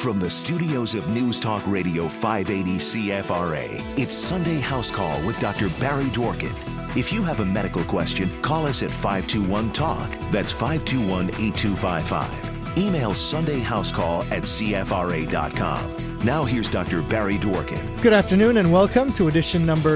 From the studios of News Talk Radio 580 CFRA, it's Sunday House Call with Dr. Barry Dworkin. If you have a medical question, call us at 521-TALK. That's 521-8255. Email sundayhousecall@cfra.com. Now here's Dr. Barry Dworkin. Good afternoon and welcome to edition number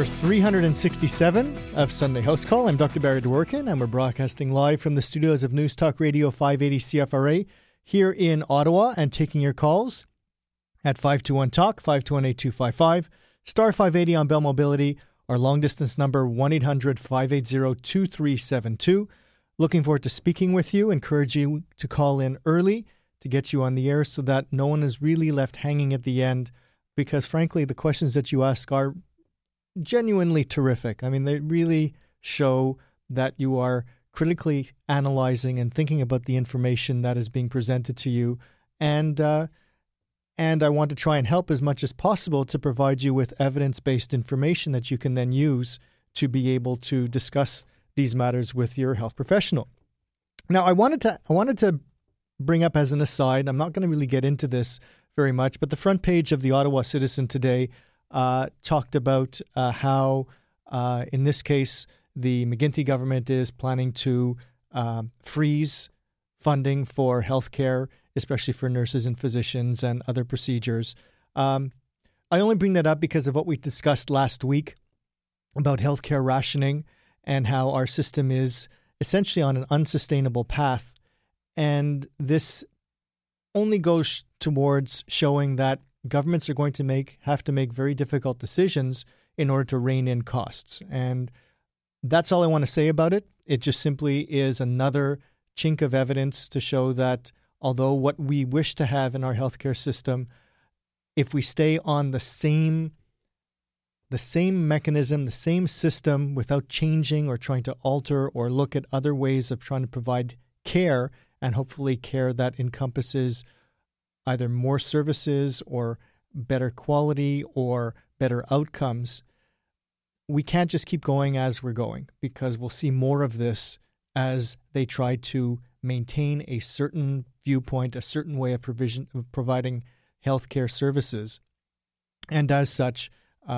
367 of Sunday House Call. I'm Dr. Barry Dworkin and we're broadcasting live from the studios of News Talk Radio 580 CFRA here in Ottawa and taking your calls at 521-TALK, 521-8255, star 580 on Bell Mobility, our long-distance number 1-800-580-2372. Looking forward to speaking with you. Encourage you to call in early to get you on the air so that no one is really left hanging at the end because, frankly, the questions that you ask are genuinely terrific. I mean, they really show that you are critically analyzing and thinking about the information that is being presented to you. And I want to try and help as much as possible to provide you with evidence-based information that you can then use to be able to discuss these matters with your health professional. Now, I wanted to bring up as an aside, I'm not going to really get into this very much, but the front page of the Ottawa Citizen today talked about how, in this case, the McGuinty government is planning to freeze funding for healthcare, especially for nurses and physicians and other procedures. I only bring that up because of what we discussed last week about healthcare rationing and how our system is essentially on an unsustainable path. And this only goes towards showing that governments are going to have to make very difficult decisions in order to rein in costs. And that's all I want to say about it. It just simply is another chink of evidence to show that although what we wish to have in our healthcare system, if we stay on the same mechanism, the same system without changing or trying to alter or look at other ways of trying to provide care, and hopefully care that encompasses either more services or better quality or better outcomes, we can't just keep going as we're going because we'll see more of this as they try to maintain a certain viewpoint, a certain way of providing healthcare services. And as such,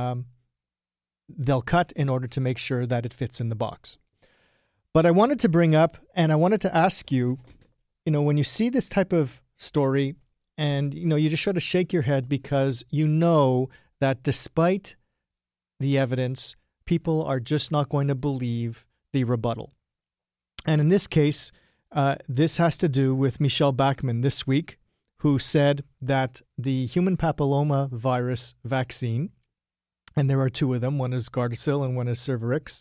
they'll cut in order to make sure that it fits in the box. But I wanted to bring up and I wanted to ask you, when you see this type of story and, you just sort of shake your head because you know that despite the evidence, people are just not going to believe the rebuttal. And in this case, this has to do with Michelle Bachmann this week, who said that the human papilloma virus vaccine, and there are two of them, one is Gardasil and one is Cervarix,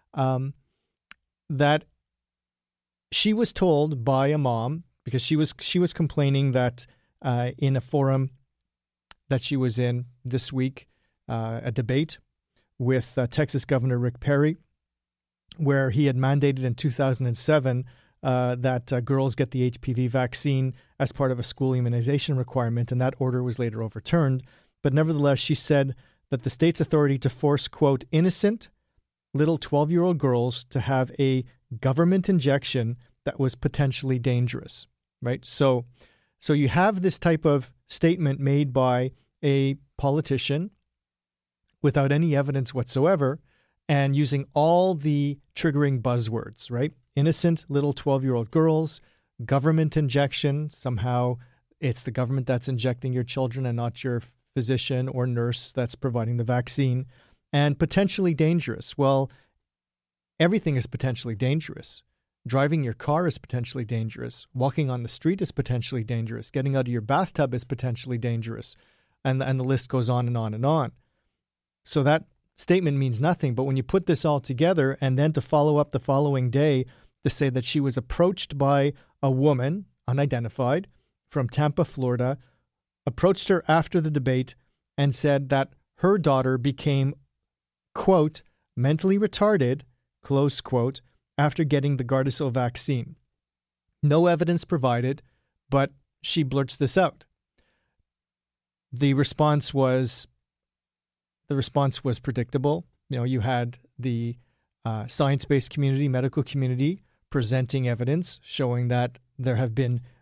that she was told by a mom, because she was complaining that in a forum that she was in this week, a debate with Texas Governor Rick Perry, where he had mandated in 2007 that girls get the HPV vaccine as part of a school immunization requirement, and that order was later overturned. But nevertheless, she said that the state's authority to force, quote, innocent little 12-year-old girls to have a government injection that was potentially dangerous, right? So you have this type of statement made by a politician without any evidence whatsoever and using all the triggering buzzwords, right? Innocent little 12-year-old girls, government injection, somehow it's the government that's injecting your children and not your physician or nurse that's providing the vaccine, and potentially dangerous. Well, everything is potentially dangerous. Driving your car is potentially dangerous. Walking on the street is potentially dangerous. Getting out of your bathtub is potentially dangerous. And the list goes on and on and on. So that statement means nothing. But when you put this all together and then to follow up the following day to say that she was approached by a woman, unidentified, from Tampa, Florida, approached her after the debate and said that her daughter became, quote, mentally retarded, close quote, after getting the Gardasil vaccine. No evidence provided, but she blurts this out. The response was predictable. You had the science-based community, medical community, presenting evidence showing that there have been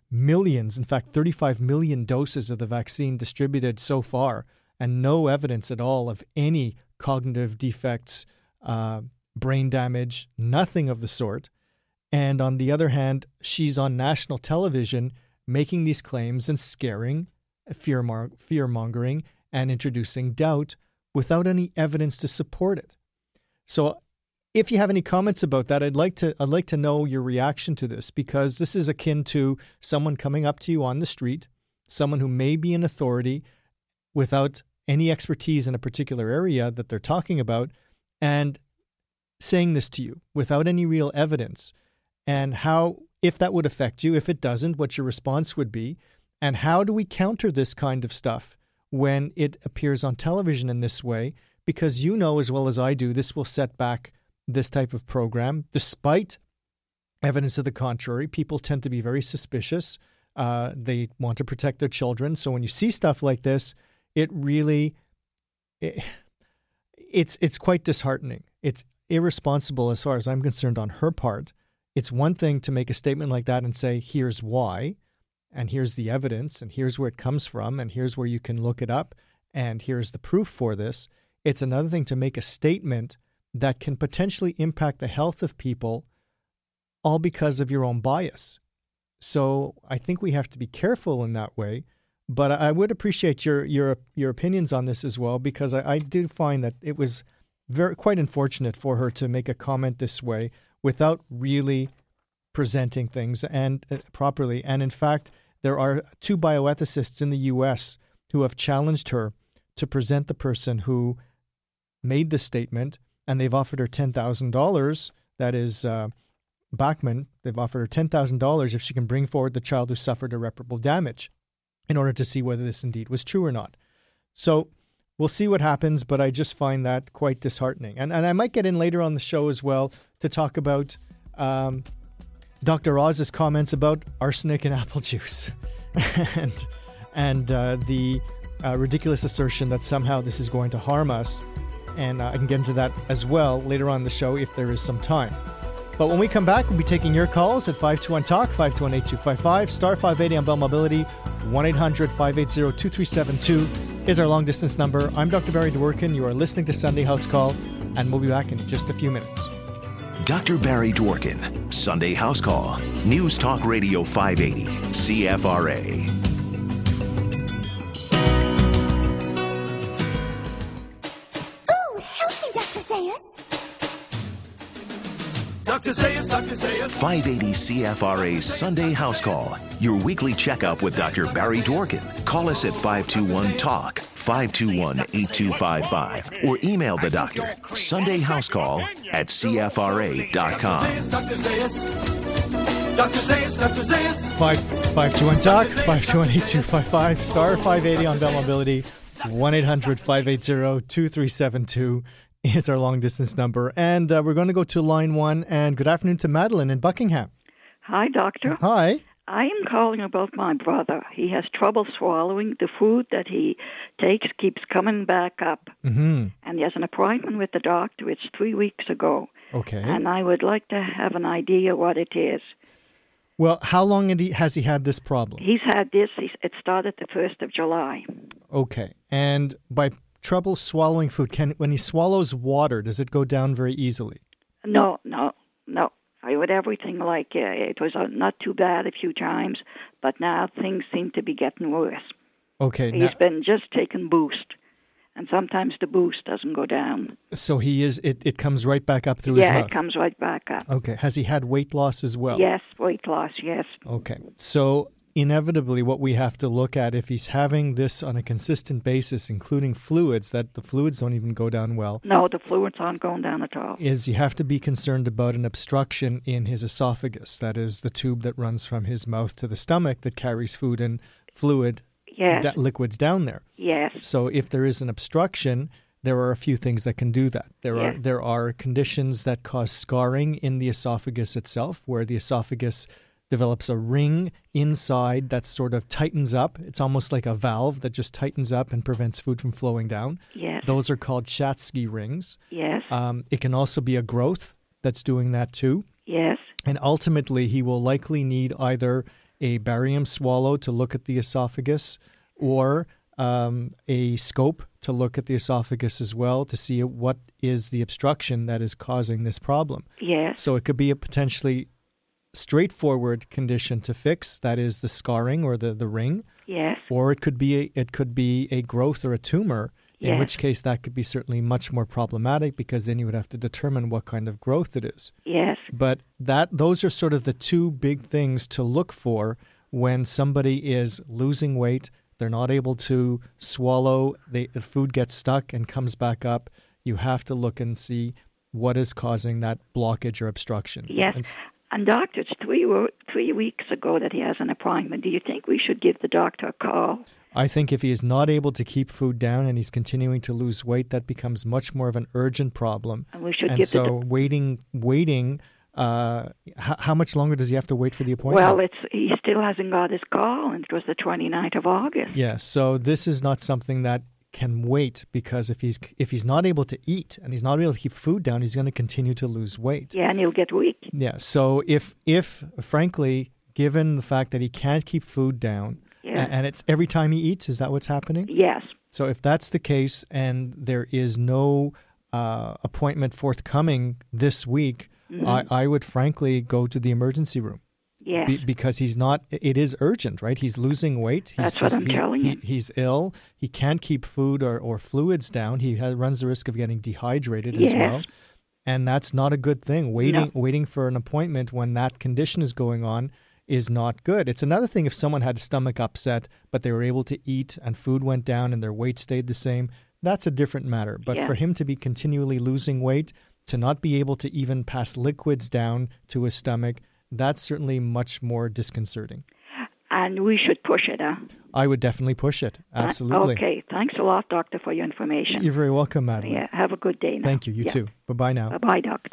millions, in fact, 35 million doses of the vaccine distributed so far, and no evidence at all of any cognitive defects, brain damage, nothing of the sort. And on the other hand, she's on national television making these claims and scaring, fear-mongering, and introducing doubt without any evidence to support it. So if you have any comments about that, I'd like to know your reaction to this, because this is akin to someone coming up to you on the street, someone who may be an authority without any expertise in a particular area that they're talking about, and saying this to you without any real evidence, and how, if that would affect you, if it doesn't, what your response would be, and how do we counter this kind of stuff when it appears on television in this way? Because you know as well as I do, this will set back this type of program. Despite evidence to the contrary, people tend to be very suspicious. They want to protect their children. So when you see stuff like this, it's quite disheartening. It's irresponsible as far as I'm concerned on her part. It's one thing to make a statement like that and say, here's why, and here's the evidence, and here's where it comes from, and here's where you can look it up, and here's the proof for this. It's another thing to make a statement that can potentially impact the health of people, all because of your own bias. So I think we have to be careful in that way. But I would appreciate your opinions on this as well, because I do find that it was quite unfortunate for her to make a comment this way without really presenting things and properly. And in fact, there are 2 bioethicists in the U.S. who have challenged her to present the person who made this statement, and they've offered her $10,000. That is Bachman. They've offered her $10,000 if she can bring forward the child who suffered irreparable damage in order to see whether this indeed was true or not. So we'll see what happens, but I just find that quite disheartening. And I might get in later on the show as well to talk about Dr. Oz's comments about arsenic in apple juice and the ridiculous assertion that somehow this is going to harm us. And I can get into that as well later on in the show if there is some time. But when we come back, we'll be taking your calls at 521-TALK, 521-8255, star 580 on Bell Mobility, 1-800-580-2372 is our long-distance number. I'm Dr. Barry Dworkin. You are listening to Sunday House Call, and we'll be back in just a few minutes. Dr. Barry Dworkin, Sunday House Call, News Talk Radio 580, CFRA. Ooh, help me, Dr. Zayas. Dr. Zayas, Dr. Zayas. 580 CFRA's Sunday House Call, your weekly checkup with Dr. Barry Dworkin. Call us at 521-TALK, 521-8255, or email the doctor, sundayhousecall@cfra.com. Dr. Zayas. Dr. Zayas, Dr. Zayas. 521-TALK, 521-8255, star 580 on Bell Mobility, 1-800-580-2372 is our long-distance number. And we're going to go to line 1. And good afternoon to Madeline in Buckingham. Hi, doctor. Hi. I am calling about my brother. He has trouble swallowing. The food that he takes keeps coming back up. Mm-hmm. And he has an appointment with the doctor. It's 3 weeks ago. Okay. And I would like to have an idea what it is. Well, how long has he had this problem? He's had this. It started the 1st of July. Okay. And by trouble swallowing food, when he swallows water, does it go down very easily? No. I would everything like it was not too bad a few times, but now things seem to be getting worse. Okay. He's been just taking Boost, and sometimes the Boost doesn't go down. So he is. It comes right back up through his mouth. Yeah, it comes right back up. Okay. Has he had weight loss as well? Yes, weight loss, yes. Okay. So inevitably what we have to look at, if he's having this on a consistent basis, including fluids, that the fluids don't even go down well. No, the fluids aren't going down at all. Is you have to be concerned about an obstruction in his esophagus. That is the tube that runs from his mouth to the stomach that carries food and fluid liquids down there. Yes. So if there is an obstruction, there are a few things that can do that. There are conditions that cause scarring in the esophagus itself, where the esophagus develops a ring inside that sort of tightens up. It's almost like a valve that just tightens up and prevents food from flowing down. Yes. Those are called Schatzky rings. Yes. It can also be a growth that's doing that too. Yes. And ultimately, he will likely need either a barium swallow to look at the esophagus, or a scope to look at the esophagus as well to see what is the obstruction that is causing this problem. Yes. So it could be a potentially straightforward condition to fix, that is the scarring or the ring. Yes. Or it could be a growth or a tumor, in Yes. which case that could be certainly much more problematic, because then you would have to determine what kind of growth it is. Yes. But those are sort of the two big things to look for when somebody is losing weight. They're not able to swallow, the food gets stuck and comes back up. You have to look and see what is causing that blockage or obstruction. Yes. And doctor, it's 3 weeks ago that he has an appointment. Do you think we should give the doctor a call? I think if he is not able to keep food down and he's continuing to lose weight, that becomes much more of an urgent problem. And we should and give so waiting. How much longer does he have to wait for the appointment? Well, he still hasn't got his call, and it was the 29th of August. Yeah, so this is not something that can wait, because if he's not able to eat and he's not able to keep food down, he's going to continue to lose weight. Yeah, and he'll get weak. Yeah, so if frankly, given the fact that he can't keep food down, and it's every time he eats, is that what's happening? Yes. So if that's the case and there is no appointment forthcoming this week, I would frankly go to the emergency room. Yes. Because it is urgent, right? He's losing weight. That's what I'm telling you. He's ill. He can't keep food or fluids down. He runs the risk of getting dehydrated as well. And that's not a good thing. Waiting for an appointment when that condition is going on is not good. It's another thing if someone had a stomach upset, but they were able to eat and food went down and their weight stayed the same. That's a different matter. But for him to be continually losing weight, to not be able to even pass liquids down to his stomach, that's certainly much more disconcerting. And we should push it, huh? I would definitely push it. Absolutely. Okay. Thanks a lot, doctor, for your information. You're very welcome, Madeline. Yeah. Have a good day now. Thank you. You too. Bye-bye now. Bye-bye, doctor.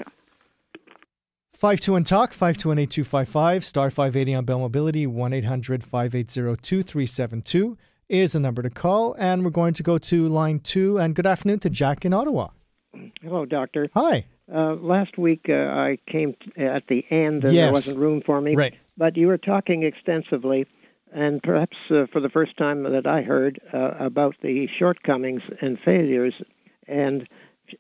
521-TALK, 521-8255, star 580 on Bell Mobility, 1-800-580-2372 is the number to call. And we're going to go to line 2. And good afternoon to Jack in Ottawa. Hello, doctor. Hi. Last week I came at the end and there wasn't room for me. Right. But you were talking extensively, and perhaps for the first time that I heard, about the shortcomings and failures and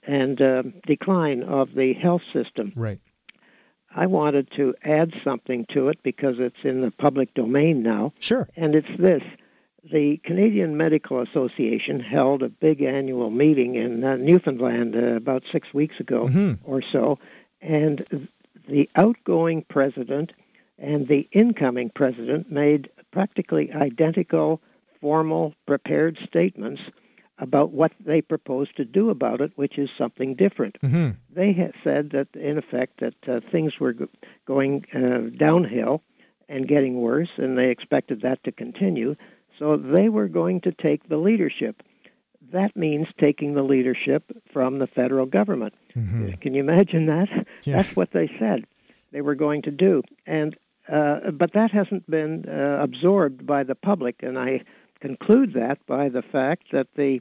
decline of the health system. Right. I wanted to add something to it because it's in the public domain now. Sure. And it's this. The Canadian Medical Association held a big annual meeting in Newfoundland about 6 weeks ago or so, and the outgoing president and the incoming president made practically identical, formal, prepared statements about what they proposed to do about it, which is something different. They had said that, in effect, that things were going downhill and getting worse, and they expected that to continue. So they were going to take the leadership. That means taking the leadership from the federal government. Can you imagine that? Yeah. That's what they said they were going to do. And but that hasn't been absorbed by the public, and I conclude that by the fact that the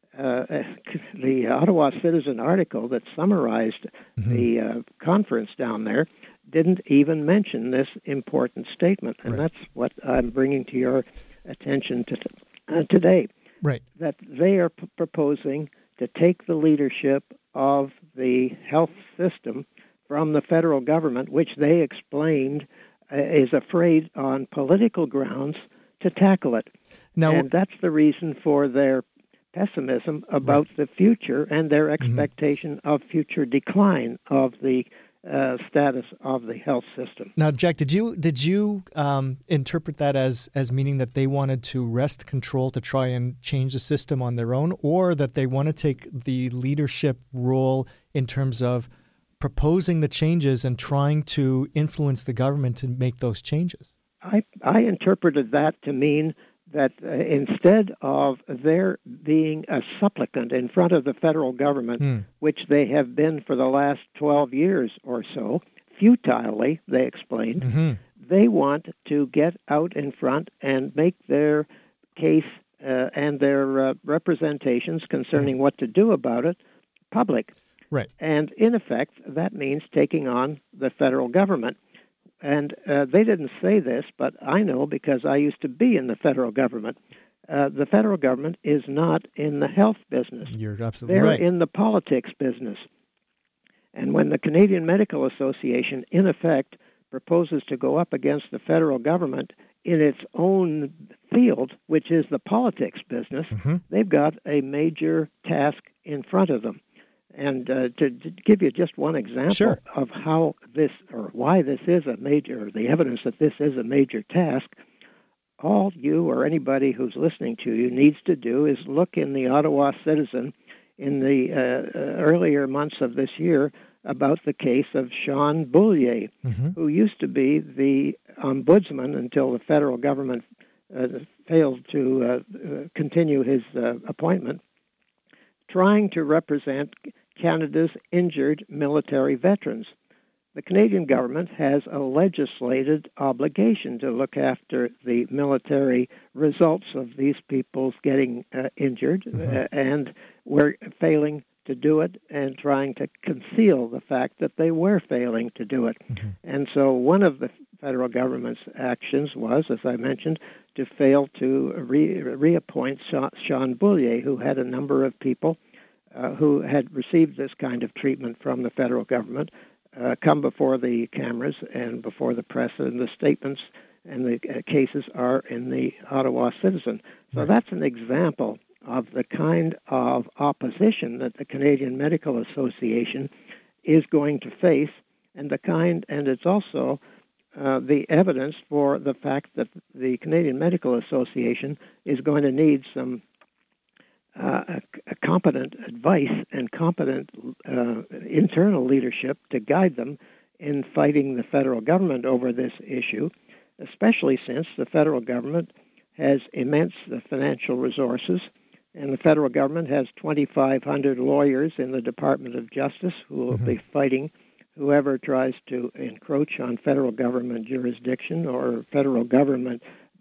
Ottawa Citizen article that summarized the conference down there didn't even mention this important statement, and that's what I'm bringing to your attention today. Right. That they are proposing to take the leadership of the health system from the federal government, which they explained is afraid on political grounds to tackle it. Now, and that's the reason for their pessimism about the future and their expectation of future decline of the status of the health system. Now, Jack, did you interpret that as meaning that they wanted to wrest control to try and change the system on their own, or that they want to take the leadership role in terms of proposing the changes and trying to influence the government to make those changes? I interpreted that to mean that instead of their being a supplicant in front of the federal government, which they have been for the last 12 years or so, futilely, they explained, they want to get out in front and make their case and their representations concerning what to do about it public. Right. And in effect, that means taking on the federal government. And they didn't say this, but I know because I used to be in the federal government. The federal government is not in the health business. You're absolutely They're right. in the politics business. And when the Canadian Medical Association, in effect, proposes to go up against the federal government in its own field, which is the politics business, they've got a major task in front of them. And to give you just one example of how this, or why this is a major, or the evidence that this is a major task, all you or anybody who's listening to you needs to do is look in the Ottawa Citizen in the earlier months of this year about the case of Sean Boulier, who used to be the ombudsman until the federal government failed to continue his appointment, trying to represent Canada's injured military veterans. The Canadian government has a legislated obligation to look after the military results of these people's getting injured, and we're failing to do it and trying to conceal the fact that they were failing to do it. And so one of the federal government's actions was, as I mentioned, to fail to reappoint Sean Boulier, who had a number of people who had received this kind of treatment from the federal government come before the cameras and before the press, and the statements and the cases are in the Ottawa Citizen. So that's an example of the kind of opposition that the Canadian Medical Association is going to face, and it's also the evidence for the fact that the Canadian Medical Association is going to need some competent advice and competent internal leadership to guide them in fighting the federal government over this issue, especially since the federal government has immense financial resources, and the federal government has 2,500 lawyers in the Department of Justice who will be fighting whoever tries to encroach on federal government jurisdiction or federal government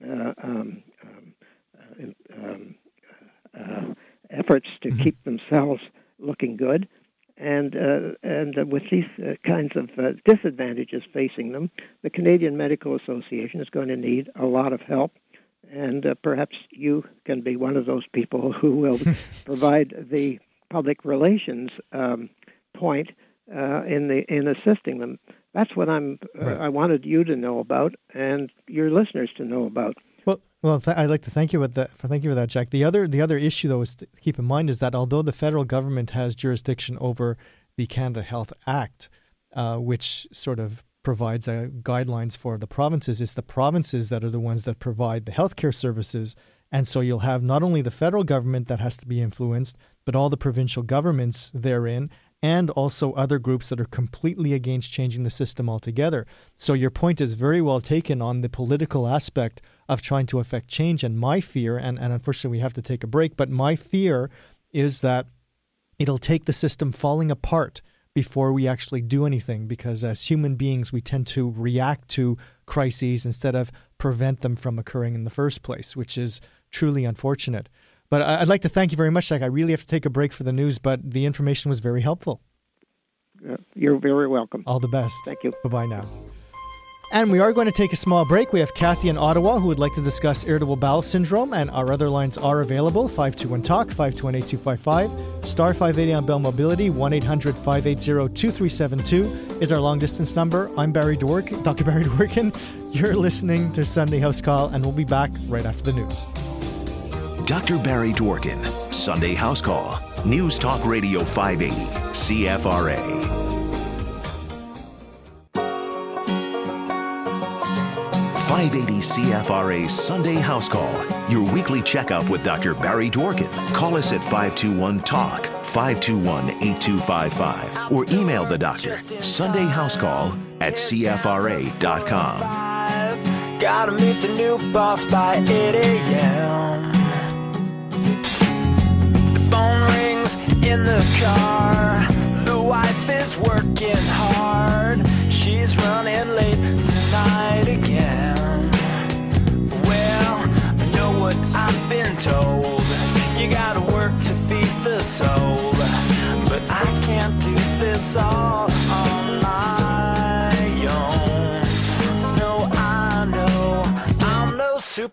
efforts to keep themselves looking good. And with these kinds of disadvantages facing them, the Canadian Medical Association is going to need a lot of help. And perhaps you can be one of those people who will provide the public relations point in assisting them. That's what I wanted you to know about and your listeners to know about. Well, I'd like to thank you for that, Jack. The other issue, though, is to keep in mind is that although the federal government has jurisdiction over the Canada Health Act, which sort of provides guidelines for the provinces, it's the provinces that are the ones that provide the healthcare services. And so you'll have not only the federal government that has to be influenced, but all the provincial governments therein, and also other groups that are completely against changing the system altogether. So your point is very well taken on the political aspect of trying to affect change. And my fear, and unfortunately we have to take a break, but my fear is that it'll take the system falling apart before we actually do anything, because as human beings, we tend to react to crises instead of prevent them from occurring in the first place, which is truly unfortunate. But I'd like to thank you very much, Jack. I really have to take a break for the news, but the information was very helpful. You're very welcome. All the best. Thank you. Bye-bye now. And we are going to take a small break. We have Kathy in Ottawa who would like to discuss irritable bowel syndrome, and our other lines are available, 521-TALK, 521-8255, star 580 on Bell Mobility, 1-800-580-2372 is our long-distance number. I'm Barry Dworkin, Dr. Barry Dworkin. You're listening to Sunday House Call, and we'll be back right after the news. Dr. Barry Dworkin, Sunday House Call, News Talk Radio 580, CFRA. 580 CFRA's Sunday House Call, your weekly checkup with Dr. Barry Dworkin. Call us at 521-TALK, 521-8255, or email the doctor, sundayhousecall@cfra.com. Gotta meet the new boss by 8 a.m. The phone rings in the car. The wife is working hard. She's running late tonight again. Well, I know what I've been told. You gotta work to feed the soul. But I can't do this all on my own.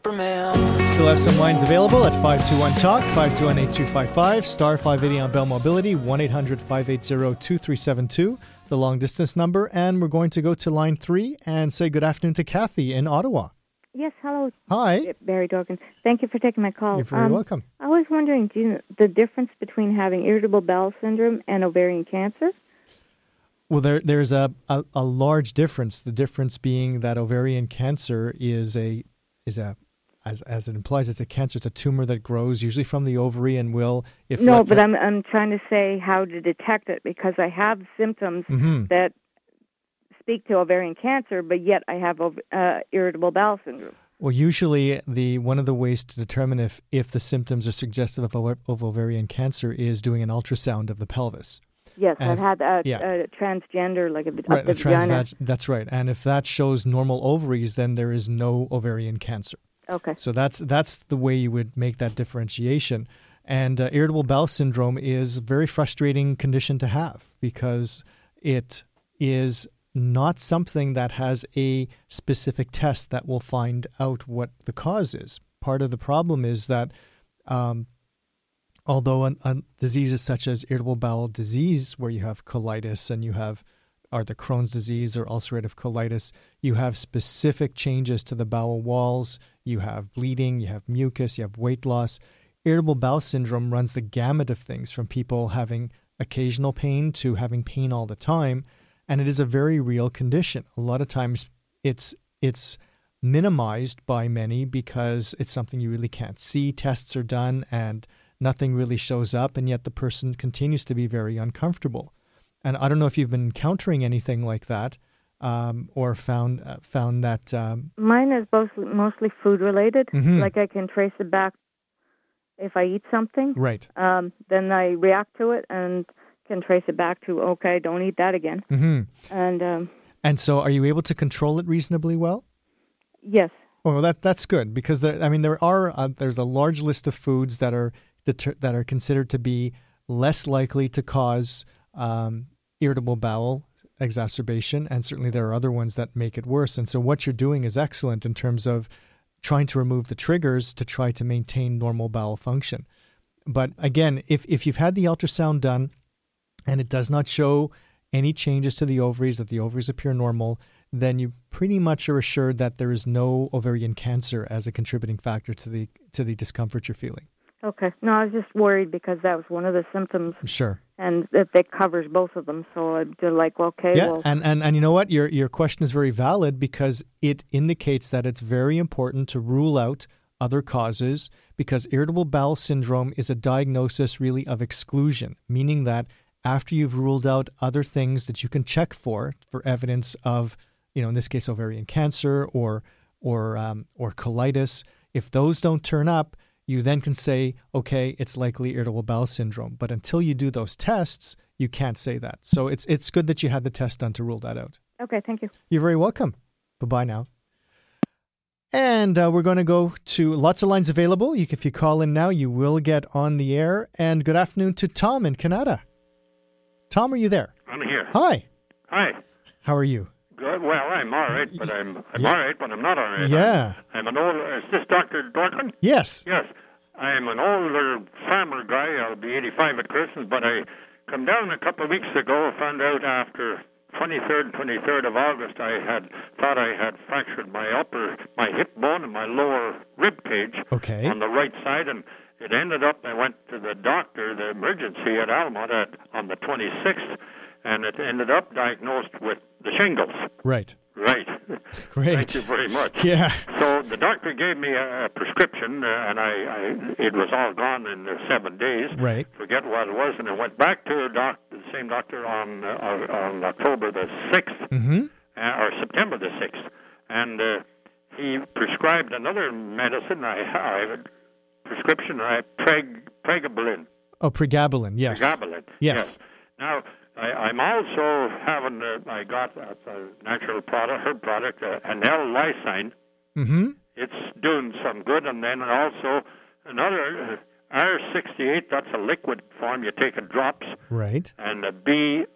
Superman. Still have some lines available at 521-TALK, 521-8255, star 580 on Bell Mobility, 1-800-580-2372, the long-distance number. And we're going to go to line 3 and say good afternoon to Kathy in Ottawa. Yes, hello. Hi. Barry Dorkin. Thank you for taking my call. You're very welcome. I was wondering, do you know the difference between having irritable bowel syndrome and ovarian cancer? Well, there's a large difference. The difference being that ovarian cancer is as it implies, it's a cancer. It's a tumor that grows usually from the ovary and will. I'm trying to say how to detect it because I have symptoms that speak to ovarian cancer, but yet I have irritable bowel syndrome. Well, usually one of the ways to determine if the symptoms are suggestive of ovarian cancer is doing an ultrasound of the pelvis. Yes, I've had a transgender, like a vagina. That's right. And if that shows normal ovaries, then there is no ovarian cancer. Okay. So that's the way you would make that differentiation. And irritable bowel syndrome is a very frustrating condition to have because it is not something that has a specific test that will find out what the cause is. Part of the problem is that although diseases such as irritable bowel disease, where you have colitis and you have either Crohn's disease or ulcerative colitis, you have specific changes to the bowel walls, you have bleeding, you have mucus, you have weight loss. Irritable bowel syndrome runs the gamut of things from people having occasional pain to having pain all the time. And it is a very real condition. A lot of times it's minimized by many because it's something you really can't see. Tests are done and nothing really shows up, and yet the person continues to be very uncomfortable. And I don't know if you've been encountering anything like that or found that... Mine is mostly food-related. Like I can trace it back if I eat something. Right. Then I react to it and can trace it back to, okay, don't eat that again. And so are you able to control it reasonably well? Yes. Well, that's there's a large list of foods that are considered to be less likely to cause irritable bowel exacerbation, and certainly there are other ones that make it worse. And so what you're doing is excellent in terms of trying to remove the triggers to try to maintain normal bowel function. But again, if you've had the ultrasound done and it does not show any changes to the ovaries, that the ovaries appear normal, then you pretty much are assured that there is no ovarian cancer as a contributing factor to the discomfort you're feeling. Okay. No, I was just worried because that was one of the symptoms. Sure. And that covers both of them. So I'm like, okay. Yeah, well. and you know what? Your question is very valid because it indicates that it's very important to rule out other causes because irritable bowel syndrome is a diagnosis really of exclusion, meaning that after you've ruled out other things that you can check for evidence of, in this case, ovarian cancer or colitis, if those don't turn up, you then can say, okay, it's likely irritable bowel syndrome. But until you do those tests, you can't say that. So it's good that you had the test done to rule that out. Okay, thank you. You're very welcome. Bye-bye now. And we're going to go to lots of lines available. If you call in now, you will get on the air. And good afternoon to Tom in Canada. Tom, are you there? I'm here. Hi. Hi. How are you? Good. Well, I'm all right, but I'm all right, but I'm not all right. Yeah. I'm an old... Is this Dr. Dorkin? Yes. Yes. I'm an older farmer guy. I'll be 85 at Christmas, but I come down a couple of weeks ago, found out after 23rd of August, I thought I had fractured my hip bone and my lower rib cage on the right side, and it ended up, I went to the doctor, the emergency at Almont on the 26th, and it ended up diagnosed with the shingles. Right. Right. Great. Thank you very much. Yeah. So the doctor gave me a prescription, and it was all gone in 7 days. Right. Forget what it was, and I went back to the same doctor on October the 6th, or September the 6th, and he prescribed another medicine. I have a prescription, pregabalin. Oh, pregabalin, yes. Pregabalin, yes. Now, I'm also having, I got a natural product, herb product, an L-lysine. Mm-hmm. It's doing some good. And then also another R68, that's a liquid form. You take in drops. Right. And a B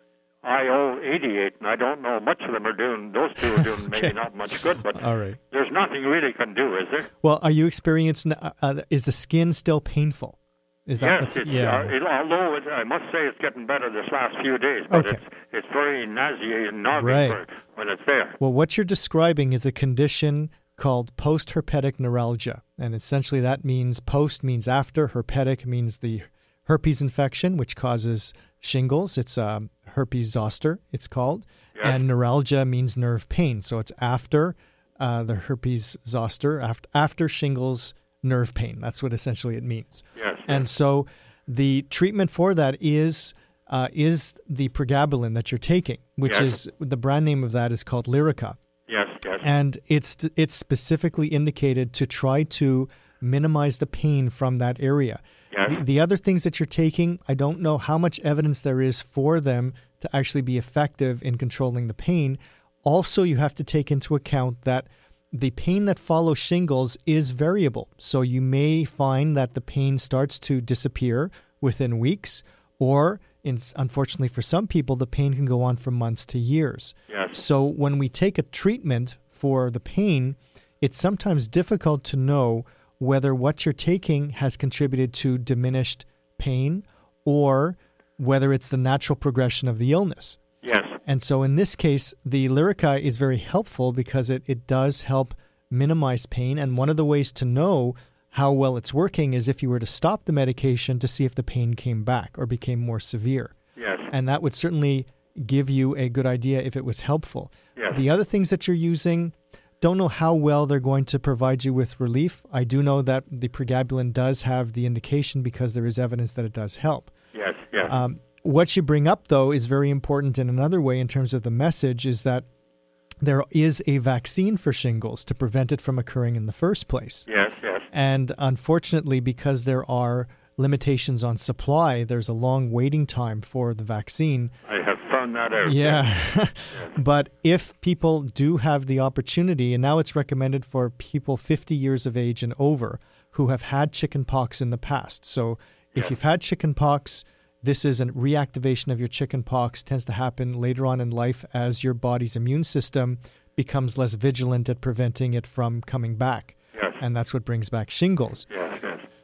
IO88, and I don't know much of them are doing, those two are doing maybe not much good, but all right. There's nothing really can do, is there? Well, are you experiencing, is the skin still painful? Is that yes, although I must say it's getting better this last few days, but it's very nauseating when it's there. Well, what you're describing is a condition called post-herpetic neuralgia, and essentially that means post means after, herpetic means the herpes infection, which causes shingles. It's herpes zoster, it's called, and neuralgia means nerve pain. So it's after the herpes zoster, after shingles, nerve pain. That's what essentially it means. Yes. And so the treatment for that is the pregabalin that you're taking, which is the brand name of that is called Lyrica. Yes. And it's specifically indicated to try to minimize the pain from that area. Yes. The other things that you're taking, I don't know how much evidence there is for them to actually be effective in controlling the pain. Also, you have to take into account that the pain that follows shingles is variable. So you may find that the pain starts to disappear within weeks, or unfortunately for some people, the pain can go on for months to years. Yes. So when we take a treatment for the pain, it's sometimes difficult to know whether what you're taking has contributed to diminished pain or whether it's the natural progression of the illness. Yes. And so in this case, the Lyrica is very helpful because it does help minimize pain. And one of the ways to know how well it's working is if you were to stop the medication to see if the pain came back or became more severe. Yes. And that would certainly give you a good idea if it was helpful. Yes. The other things that you're using, don't know how well they're going to provide you with relief. I do know that the pregabalin does have the indication because there is evidence that it does help. Yes. What you bring up, though, is very important in another way in terms of the message, is that there is a vaccine for shingles to prevent it from occurring in the first place. Yes. And unfortunately, because there are limitations on supply, there's a long waiting time for the vaccine. I have found that out. Yeah. But if people do have the opportunity, and now it's recommended for people 50 years of age and over who have had chickenpox in the past. So if you've had chickenpox, this is a reactivation of your chickenpox, tends to happen later on in life as your body's immune system becomes less vigilant at preventing it from coming back. Yes. And that's what brings back shingles. Yes.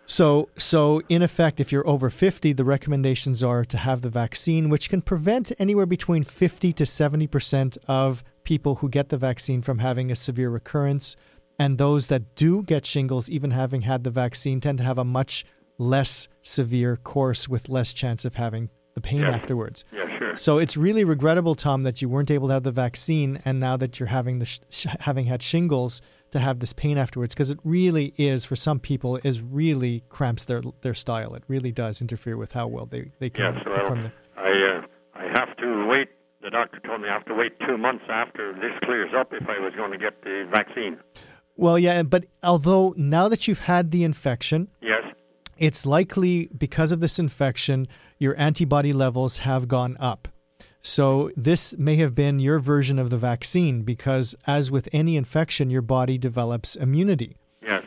So in effect, if you're over 50, the recommendations are to have the vaccine, which can prevent anywhere between 50 to 70% of people who get the vaccine from having a severe recurrence. And those that do get shingles, even having had the vaccine, tend to have a much less severe course with less chance of having the pain afterwards. Yeah, sure. So it's really regrettable, Tom, that you weren't able to have the vaccine, and now that you're having having had shingles, to have this pain afterwards, because it really is, for some people, really cramps their style. It really does interfere with how well they can perform. I have to wait. The doctor told me I have to wait 2 months after this clears up if I was going to get the vaccine. Well, yeah, but although now that you've had the infection, yes, it's likely because of this infection, your antibody levels have gone up. So this may have been your version of the vaccine because, as with any infection, your body develops immunity. Yes.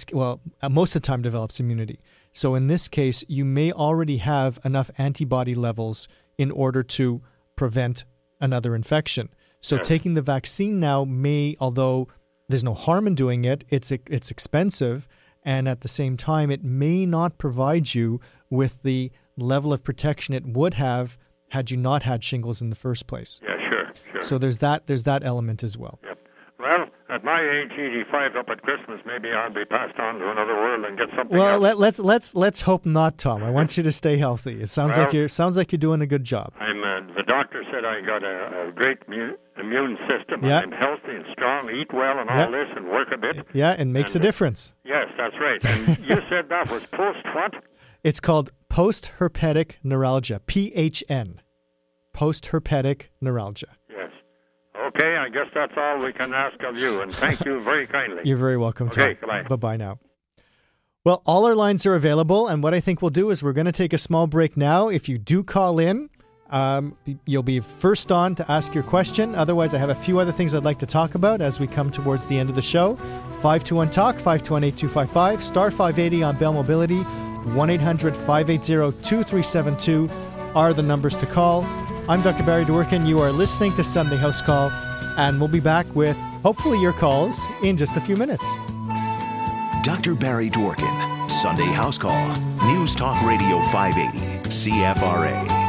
Most of the time develops immunity. So in this case, you may already have enough antibody levels in order to prevent another infection. So taking the vaccine now may, although there's no harm in doing it, it's expensive, and at the same time, it may not provide you with the level of protection it would have had you not had shingles in the first place. Yeah, sure. So there's that element as well. Yep. Well, at my age, 85, up at Christmas, maybe I'll be passed on to another world and get something else. Well, let's hope not, Tom. I want you to stay healthy. It sounds like you're doing a good job. The doctor said I got a great immune system. Yeah. I'm healthy and strong, eat well and all this, and work a bit. Yeah, it makes a difference. Yes, that's right. And you said that was post what? It's called post-herpetic neuralgia, PHN, post-herpetic neuralgia. Yes. Okay, I guess that's all we can ask of you, and thank you very kindly. You're very welcome, Tom. Okay, goodbye. Bye-bye now. Well, all our lines are available, and what I think we'll do is we're going to take a small break now. If you do call in, you'll be first on to ask your question. Otherwise, I have a few other things I'd like to talk about as we come towards the end of the show. 521-TALK, 521-8255, star 580 on Bell Mobility, 1-800-580-2372 are the numbers to call. I'm Dr. Barry Dworkin. You are listening to Sunday House Call, and we'll be back with hopefully your calls in just a few minutes. Dr. Barry Dworkin, Sunday House Call, News Talk Radio 580, CFRA.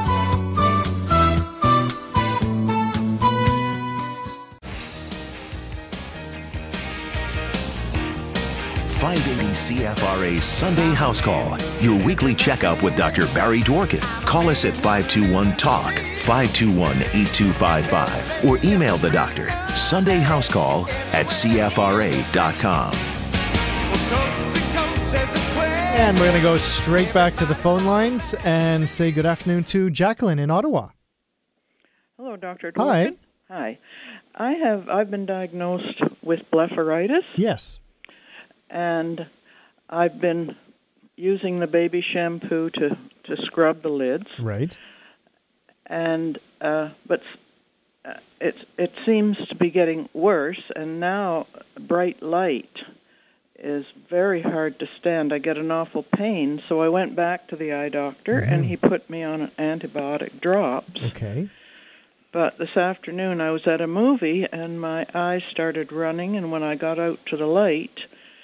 580 CFRA Sunday House Call, your weekly checkup with Dr. Barry Dworkin. Call us at 521-TALK, 521-8255, or email the doctor, sundayhousecall@cfra.com. And we're going to go straight back to the phone lines and say good afternoon to Jacqueline in Ottawa. Hello, Dr. Dworkin. Hi. I've been diagnosed with blepharitis. Yes. And I've been using the baby shampoo to scrub the lids. Right. And but it seems to be getting worse, and now bright light is very hard to stand. I get an awful pain, so I went back to the eye doctor, and he put me on antibiotic drops. Okay. But this afternoon I was at a movie, and my eyes started running, and when I got out to the light,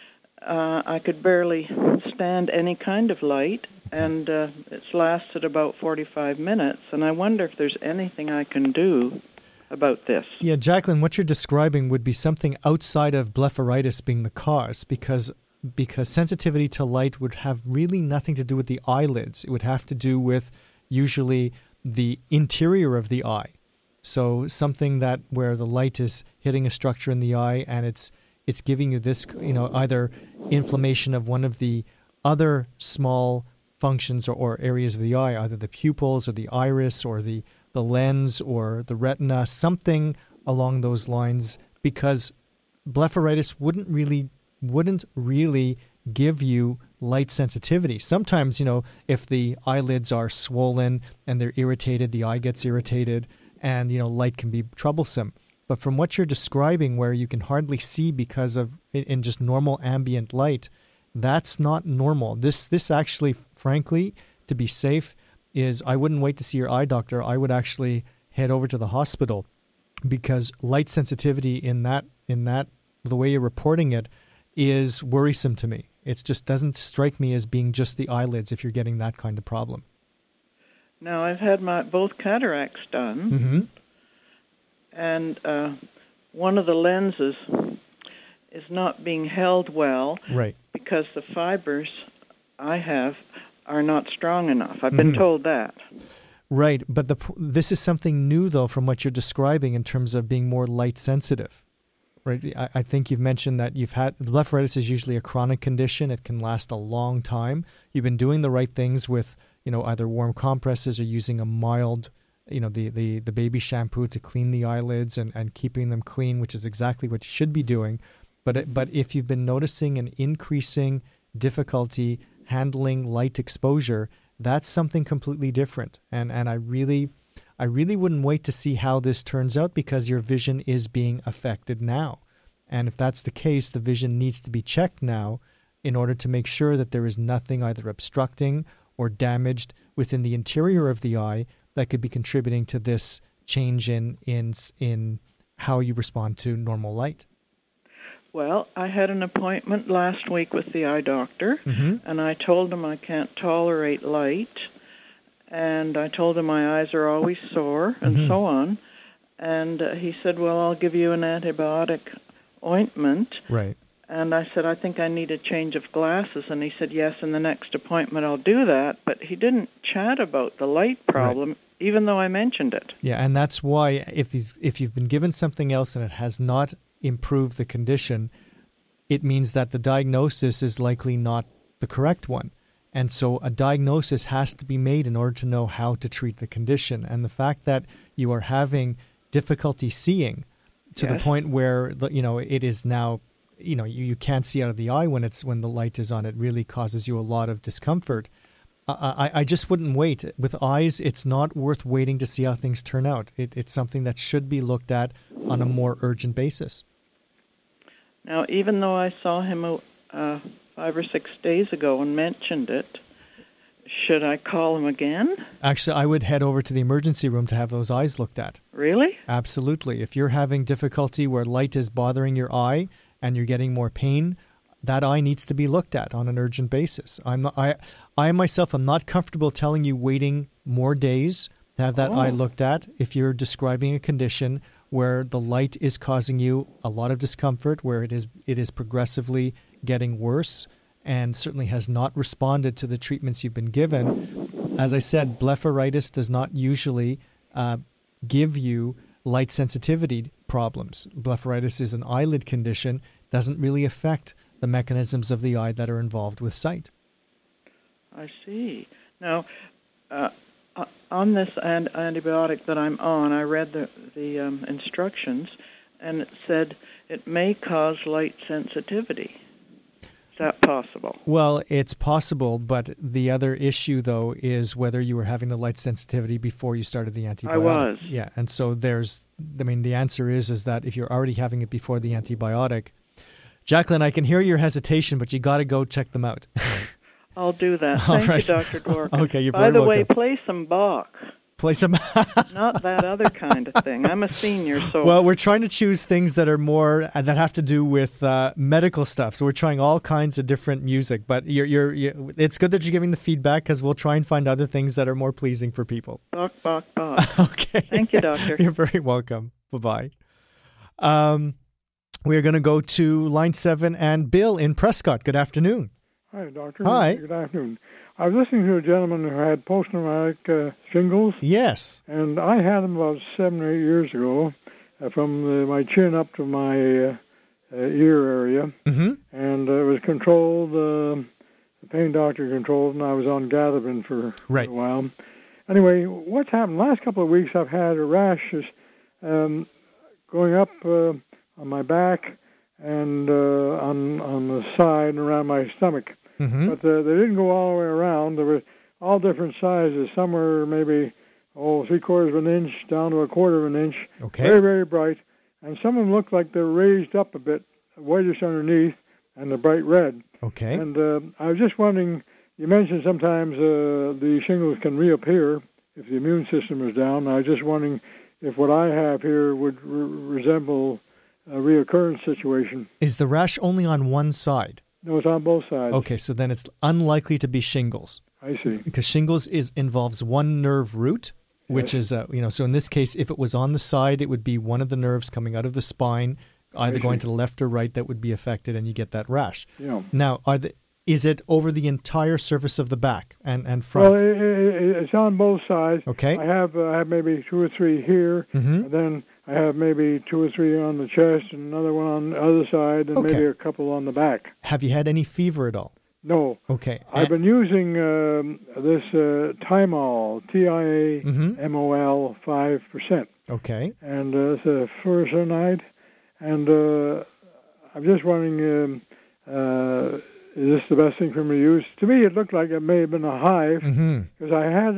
I could barely stand any kind of light, and it's lasted about 45 minutes, and I wonder if there's anything I can do about this. Yeah, Jacqueline, what you're describing would be something outside of blepharitis being the cause, because sensitivity to light would have really nothing to do with the eyelids. It would have to do with usually the interior of the eye. So something that where the light is hitting a structure in the eye, and it's giving you this, either inflammation of one of the other small functions or areas of the eye, either the pupils or the iris or the lens or the retina, something along those lines, because blepharitis wouldn't really give you light sensitivity. Sometimes, if the eyelids are swollen and they're irritated, the eye gets irritated, and, light can be troublesome. But from what you're describing, where you can hardly see because of in just normal ambient light, that's not normal. This actually, frankly, to be safe, is I wouldn't wait to see your eye doctor. I would actually head over to the hospital, because light sensitivity in that the way you're reporting it is worrisome to me. It just doesn't strike me as being just the eyelids if you're getting that kind of problem. Now, I've had both cataracts done. Mm-hmm. And one of the lenses is not being held well, right, because the fibers I have are not strong enough. I've been told that. Right, but this is something new, though, from what you're describing in terms of being more light sensitive. Right, I think you've mentioned that blepharitis is usually a chronic condition. It can last a long time. You've been doing the right things with, either warm compresses or using a mild, the baby shampoo to clean the eyelids and keeping them clean, which is exactly what you should be doing. But if you've been noticing an increasing difficulty handling light exposure, that's something completely different. And I really wouldn't wait to see how this turns out, because your vision is being affected now. And if that's the case, the vision needs to be checked now in order to make sure that there is nothing either obstructing or damaged within the interior of the eye that could be contributing to this change in how you respond to normal light. Well, I had an appointment last week with the eye doctor, and I told him I can't tolerate light, and I told him my eyes are always sore, and so on. And he said, well, I'll give you an antibiotic ointment. Right. And I said, I think I need a change of glasses. And he said, yes, in the next appointment I'll do that. But he didn't chat about the light problem, even though I mentioned it. Yeah, and that's why if you've been given something else and it has not improved the condition, it means that the diagnosis is likely not the correct one. And so a diagnosis has to be made in order to know how to treat the condition. And the fact that you are having difficulty seeing to the point where, it is now, you can't see out of the eye when the light is on, it really causes you a lot of discomfort. I just wouldn't wait. With eyes, it's not worth waiting to see how things turn out. It's something that should be looked at on a more urgent basis. Now, even though I saw him 5 or 6 days ago and mentioned it, Should I call him again? Actually, I would head over to the emergency room to have those eyes looked at. Really? Absolutely. If you're having difficulty where light is bothering your eye and you're getting more pain, that eye needs to be looked at on an urgent basis. I myself am not comfortable telling you waiting more days to have that eye looked at if you're describing a condition where the light is causing you a lot of discomfort, where it is progressively getting worse, and certainly has not responded to the treatments you've been given. As I said, blepharitis does not usually give you light sensitivity problems. Blepharitis is an eyelid condition, doesn't really affect the mechanisms of the eye that are involved with sight. I see. Now, on this antibiotic that I'm on, I read the instructions, and it said it may cause light sensitivity. Is that possible? Well, it's possible, but the other issue, though, is whether you were having the light sensitivity before you started the antibiotic. I was. Yeah, and so the answer is that if you're already having it before the antibiotic, Jacqueline, I can hear your hesitation, but you got to go check them out. I'll do that. Thank you, Dr. Dworkin. Okay, you're very welcome. By the way, play some Bach. Play some... Not that other kind of thing. I'm a senior, so... Well, we're trying to choose things that are more... that have to do with medical stuff. So we're trying all kinds of different music. But it's good that you're giving the feedback, because we'll try and find other things that are more pleasing for people. Bach, Bach, Bach. Okay. Thank you, Doctor. You're very welcome. Bye-bye. We're going to go to line 7 and Bill in Prescott. Good afternoon. Hi, Doctor. Hi. Good afternoon. I was listening to a gentleman who had post-traumatic shingles. Yes. And I had them about 7 or 8 years ago, from my chin up to my ear area. Mm-hmm. And it was controlled, the pain doctor controlled, and I was on Gathapin for a while. Anyway, what's happened? Last couple of weeks I've had rashes going up on my back and on the side and around my stomach. Mm-hmm. But they didn't go all the way around. There were all different sizes. Some were maybe, 3/4 of an inch down to 1/4 of an inch. Okay. Very, very bright. And some of them looked like they're raised up a bit, whitish underneath, and the bright red. Okay. And I was just wondering, you mentioned sometimes the shingles can reappear if the immune system is down. I was just wondering if what I have here would resemble a reoccurrence situation. Is the rash only on one side? No, it's on both sides. Okay, so then it's unlikely to be shingles. I see. Because shingles involves one nerve root, which is, so in this case, if it was on the side, it would be one of the nerves coming out of the spine, either going to the left or right, that would be affected, and you get that rash. Yeah. Now, is it over the entire surface of the back and front? Well, it's on both sides. Okay. I have maybe 2 or 3 here, and then I have maybe 2 or 3 on the chest, and another one on the other side, and maybe a couple on the back. Have you had any fever at all? No. Okay. I've been using this Timol, Tiamol 5%. Okay. And it's a furosemide, and I'm just wondering, is this the best thing for me to use? To me, it looked like it may have been a hive, because I had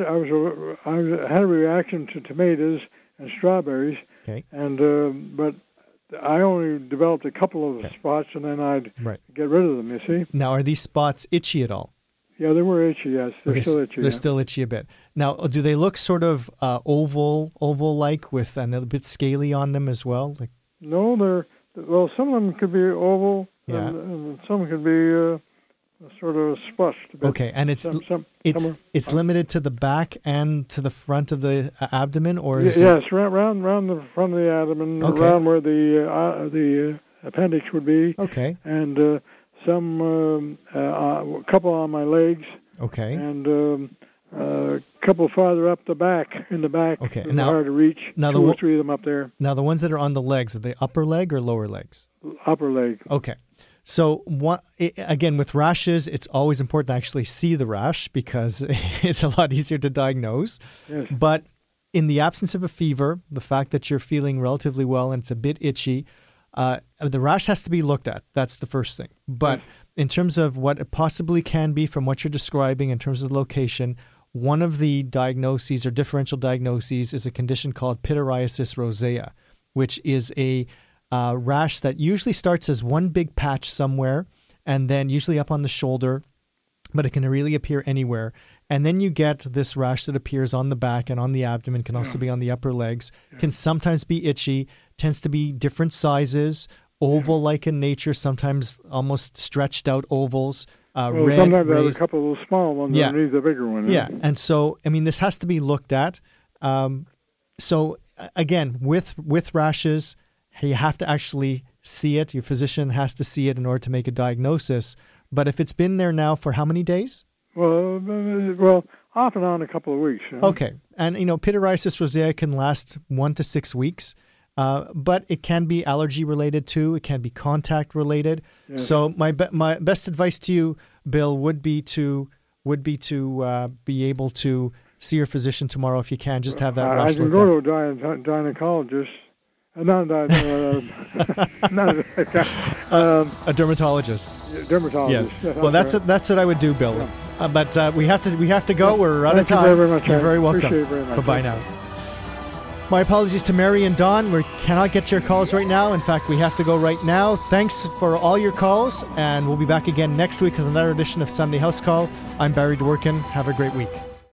a reaction to tomatoes and strawberries. Okay. And but I only developed a couple of spots, and then I'd get rid of them, you see. Now, are these spots itchy at all? Yeah, they were itchy, yes. They're still itchy. They're still itchy a bit. Now, do they look sort of oval-like with and a bit scaly on them as well? No, some of them could be oval, and some could be sort of splashed a bit. Okay, and it's limited to the back and to the front of the abdomen, or is yes, around the front of the abdomen, around where the appendix would be. Okay, and some a couple on my legs. Okay, and a couple farther up the back, in the back. Okay, now hard to reach. Now 2 or 3 of them up there. Now the ones that are on the legs, are they upper leg or lower legs? Upper leg. Okay. So, again, with rashes, it's always important to actually see the rash because it's a lot easier to diagnose. Yes. But in the absence of a fever, the fact that you're feeling relatively well and it's a bit itchy, the rash has to be looked at. That's the first thing. But in terms of what it possibly can be from what you're describing in terms of the location, one of the diagnoses or differential diagnoses is a condition called pityriasis rosea, which is a rash that usually starts as one big patch somewhere and then usually up on the shoulder but it can really appear anywhere. And then you get this rash that appears on the back and on the abdomen, can also be on the upper legs, can sometimes be itchy, tends to be different sizes, oval-like in nature, sometimes almost stretched out ovals. Red, sometimes raised. there's a couple of little small ones underneath the bigger one. Yeah, and so, I mean, this has to be looked at. So, again, with rashes, you have to actually see it. Your physician has to see it in order to make a diagnosis. But if it's been there now for how many days? Well, off and on a couple of weeks. Okay. And, pityriasis rosea can last 1 to 6 weeks. But it can be allergy related too. It can be contact related. Yeah. So my best advice to you, Bill, would be to be able to see your phissician tomorrow if you can. Just have that rash I can go to a gynecologist. A dermatologist. Dermatologist. Yes. Well, that's what I would do, Bill. Yeah. But we have to go. We're out of time. Thank you very much. You're very welcome. Appreciate it very much. Bye now. My apologies to Mary and Don. We cannot get your calls right now. In fact, we have to go right now. Thanks for all your calls, and we'll be back again next week with another edition of Sunday House Call. I'm Barry Dworkin. Have a great week.